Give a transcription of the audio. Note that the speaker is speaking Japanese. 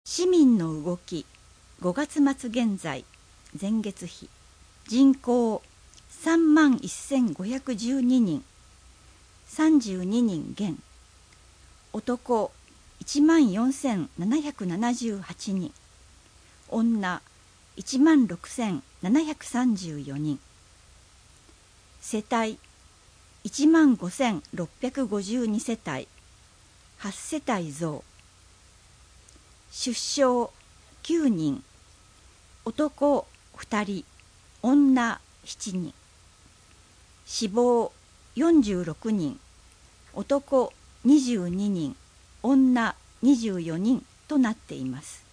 市民の動き5月末現在前月比人口31,512人32人減男14,778人女16,734人世帯15,652世帯8世帯増出生9人男2人女7人死亡46人男22人女24人となっています。